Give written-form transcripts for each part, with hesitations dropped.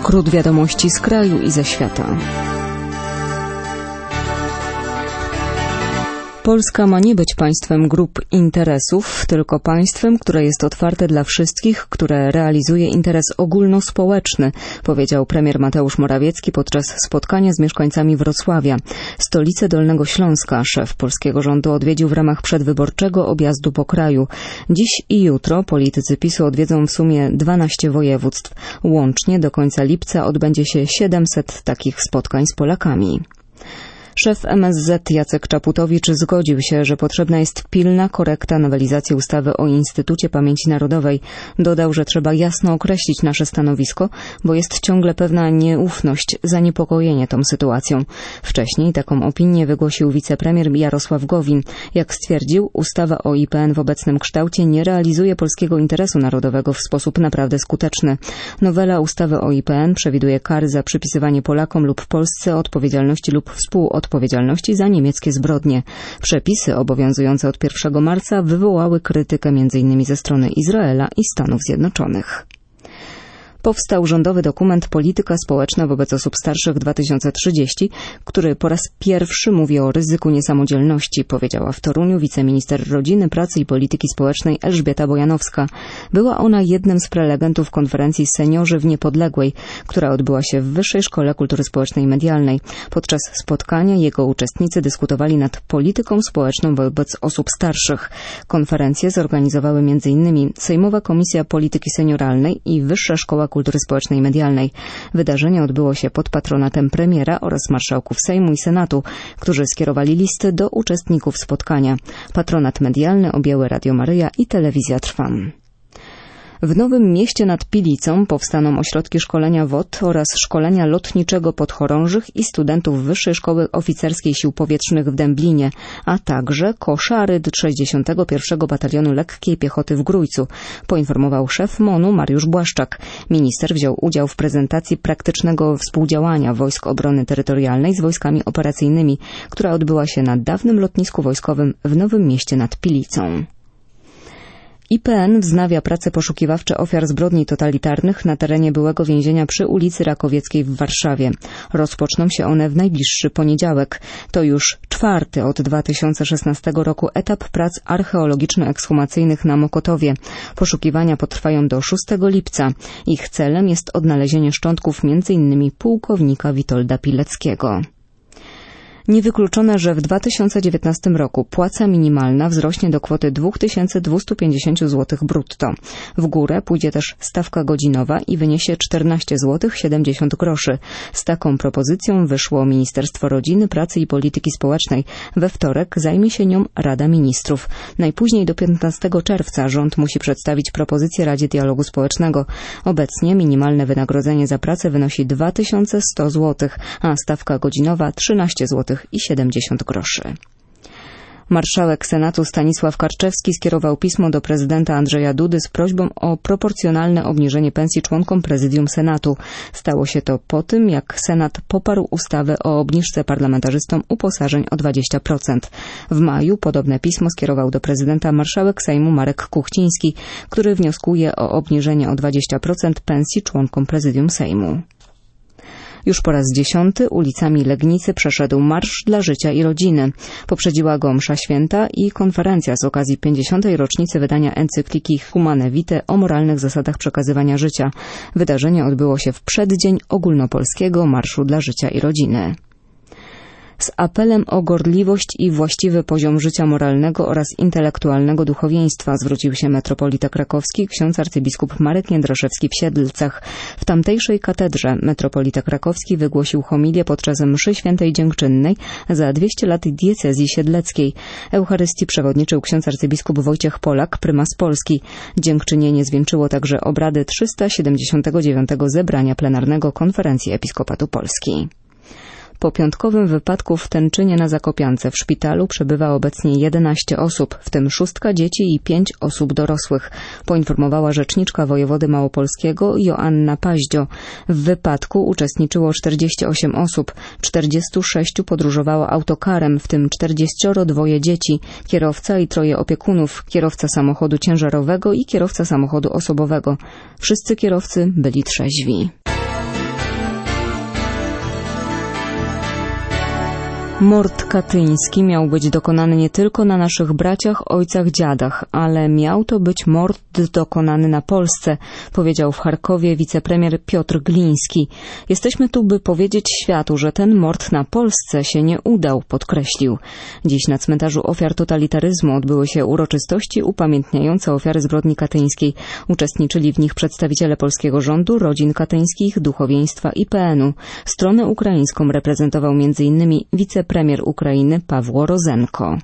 Skrót wiadomości z kraju i ze świata. Polska ma nie być państwem grup interesów, tylko państwem, które jest otwarte dla wszystkich, które realizuje interes ogólnospołeczny, powiedział premier Mateusz Morawiecki podczas spotkania z mieszkańcami Wrocławia. Stolicę Dolnego Śląska szef polskiego rządu odwiedził w ramach przedwyborczego objazdu po kraju. Dziś i jutro politycy PiS-u odwiedzą w sumie 12 województw. Łącznie do końca lipca odbędzie się 700 takich spotkań z Polakami. Szef MSZ Jacek Czaputowicz zgodził się, że potrzebna jest pilna korekta nowelizacji ustawy o Instytucie Pamięci Narodowej. Dodał, że trzeba jasno określić nasze stanowisko, bo jest ciągle pewna nieufność, zaniepokojenie tą sytuacją. Wcześniej taką opinię wygłosił wicepremier Jarosław Gowin. Jak stwierdził, ustawa o IPN w obecnym kształcie nie realizuje polskiego interesu narodowego w sposób naprawdę skuteczny. Nowela ustawy o IPN przewiduje kary za przypisywanie Polakom lub Polsce odpowiedzialności lub współodpowiedzialności za niemieckie zbrodnie. Przepisy obowiązujące od 1 marca wywołały krytykę m.in. ze strony Izraela i Stanów Zjednoczonych. Powstał rządowy dokument Polityka społeczna wobec osób starszych 2030, który po raz pierwszy mówi o ryzyku niesamodzielności, powiedziała w Toruniu wiceminister rodziny, pracy i polityki społecznej Elżbieta Bojanowska. Była ona jednym z prelegentów konferencji Seniorzy w Niepodległej, która odbyła się w Wyższej Szkole Kultury Społecznej i Medialnej. Podczas spotkania jego uczestnicy dyskutowali nad polityką społeczną wobec osób starszych. Konferencję zorganizowały m.in. Sejmowa Komisja Polityki Senioralnej i Wyższa Szkoła Kultury Społecznej i Medialnej. Wydarzenie odbyło się pod patronatem premiera oraz marszałków Sejmu i Senatu, którzy skierowali listy do uczestników spotkania. Patronat medialny objęły Radio Maryja i Telewizja Trwam. W Nowym Mieście nad Pilicą powstaną ośrodki szkolenia WOT oraz szkolenia lotniczego podchorążych i studentów Wyższej Szkoły Oficerskiej Sił Powietrznych w Dęblinie, a także koszary 61. Batalionu Lekkiej Piechoty w Grójcu, poinformował szef MON-u Mariusz Błaszczak. Minister wziął udział w prezentacji praktycznego współdziałania Wojsk Obrony Terytorialnej z wojskami operacyjnymi, która odbyła się na dawnym lotnisku wojskowym w Nowym Mieście nad Pilicą. IPN wznawia prace poszukiwawcze ofiar zbrodni totalitarnych na terenie byłego więzienia przy ulicy Rakowieckiej w Warszawie. Rozpoczną się one w najbliższy poniedziałek. To już 4. od 2016 roku etap prac archeologiczno-ekshumacyjnych na Mokotowie. Poszukiwania potrwają do 6 lipca. Ich celem jest odnalezienie szczątków m.in. pułkownika Witolda Pileckiego. Niewykluczone, że w 2019 roku płaca minimalna wzrośnie do kwoty 2250 zł brutto. W górę pójdzie też stawka godzinowa i wyniesie 14 zł 70 groszy. Z taką propozycją wyszło Ministerstwo Rodziny, Pracy i Polityki Społecznej. We wtorek zajmie się nią Rada Ministrów. Najpóźniej do 15 czerwca rząd musi przedstawić propozycję Radzie Dialogu Społecznego. Obecnie minimalne wynagrodzenie za pracę wynosi 2100 zł, a stawka godzinowa 13 zł i 70 groszy. Marszałek Senatu Stanisław Karczewski skierował pismo do prezydenta Andrzeja Dudy z prośbą o proporcjonalne obniżenie pensji członkom prezydium Senatu. Stało się to po tym, jak Senat poparł ustawę o obniżce parlamentarzystom uposażeń o 20%. W maju podobne pismo skierował do prezydenta marszałek Sejmu Marek Kuchciński, który wnioskuje o obniżenie o 20% pensji członkom prezydium Sejmu. Już po raz 10 ulicami Legnicy przeszedł Marsz dla Życia i Rodziny. Poprzedziła go msza święta i konferencja z okazji 50. rocznicy wydania encykliki Humane Vitae o moralnych zasadach przekazywania życia. Wydarzenie odbyło się w przeddzień ogólnopolskiego Marszu dla Życia i Rodziny. Z apelem o gorliwość i właściwy poziom życia moralnego oraz intelektualnego duchowieństwa zwrócił się metropolita krakowski ksiądz arcybiskup Marek Jędraszewski w Siedlcach. W tamtejszej katedrze metropolita krakowski wygłosił homilię podczas mszy świętej dziękczynnej za 200 lat diecezji siedleckiej. Eucharystii przewodniczył ksiądz arcybiskup Wojciech Polak, prymas Polski. Dziękczynienie zwieńczyło także obrady 379. zebrania plenarnego Konferencji Episkopatu Polski. Po piątkowym wypadku w Tęczynie na Zakopiance w szpitalu przebywa obecnie 11 osób, w tym 6 dzieci i 5 osób dorosłych, poinformowała rzeczniczka wojewody małopolskiego Joanna Paździo. W wypadku uczestniczyło 48 osób, 46 podróżowało autokarem, w tym 42 dzieci, kierowca i 3 opiekunów, kierowca samochodu ciężarowego i kierowca samochodu osobowego. Wszyscy kierowcy byli trzeźwi. Mord katyński miał być dokonany nie tylko na naszych braciach, ojcach, dziadach, ale miał to być mord dokonany na Polsce, powiedział w Charkowie wicepremier Piotr Gliński. Jesteśmy tu, by powiedzieć światu, że ten mord na Polsce się nie udał, podkreślił. Dziś na cmentarzu ofiar totalitaryzmu odbyły się uroczystości upamiętniające ofiary zbrodni katyńskiej. Uczestniczyli w nich przedstawiciele polskiego rządu, rodzin katyńskich, duchowieństwa IPN-u. Stronę ukraińską reprezentował m.in. wicepremier Ukrainy Pawło Rozenko.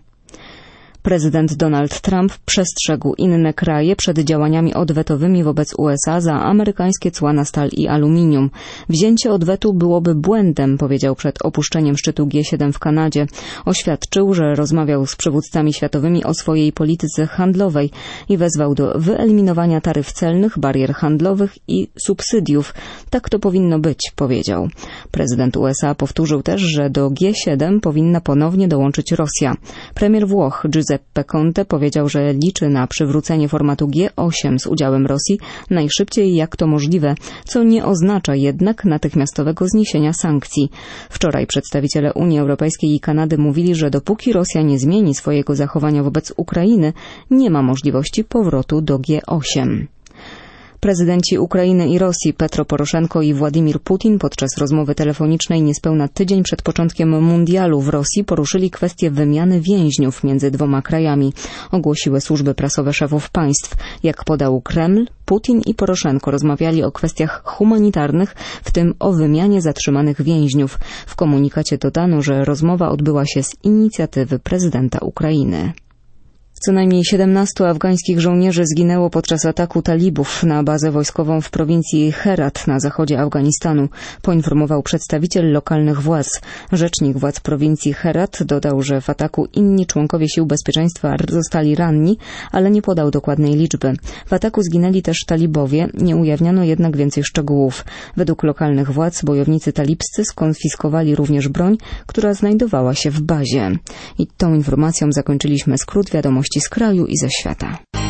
Prezydent Donald Trump przestrzegł inne kraje przed działaniami odwetowymi wobec USA za amerykańskie cła na stal i aluminium. Wzięcie odwetu byłoby błędem, powiedział przed opuszczeniem szczytu G7 w Kanadzie. Oświadczył, że rozmawiał z przywódcami światowymi o swojej polityce handlowej i wezwał do wyeliminowania taryf celnych, barier handlowych i subsydiów. Tak to powinno być, powiedział. Prezydent USA powtórzył też, że do G7 powinna ponownie dołączyć Rosja. Premier Włoch Giuseppe Conte powiedział, że liczy na przywrócenie formatu G8 z udziałem Rosji najszybciej jak to możliwe, co nie oznacza jednak natychmiastowego zniesienia sankcji. Wczoraj przedstawiciele Unii Europejskiej i Kanady mówili, że dopóki Rosja nie zmieni swojego zachowania wobec Ukrainy, nie ma możliwości powrotu do G8. Prezydenci Ukrainy i Rosji Petro Poroszenko i Władimir Putin podczas rozmowy telefonicznej niespełna tydzień przed początkiem mundialu w Rosji poruszyli kwestię wymiany więźniów między dwoma krajami, ogłosiły służby prasowe szefów państw. Jak podał Kreml, Putin i Poroszenko rozmawiali o kwestiach humanitarnych, w tym o wymianie zatrzymanych więźniów. W komunikacie dodano, że rozmowa odbyła się z inicjatywy prezydenta Ukrainy. Co najmniej 17 afgańskich żołnierzy zginęło podczas ataku talibów na bazę wojskową w prowincji Herat na zachodzie Afganistanu, poinformował przedstawiciel lokalnych władz. Rzecznik władz prowincji Herat dodał, że w ataku inni członkowie sił bezpieczeństwa zostali ranni, ale nie podał dokładnej liczby. W ataku zginęli też talibowie, nie ujawniono jednak więcej szczegółów. Według lokalnych władz bojownicy talibscy skonfiskowali również broń, która znajdowała się w bazie. I tą informacją zakończyliśmy skrót wiadomości z kraju i ze świata.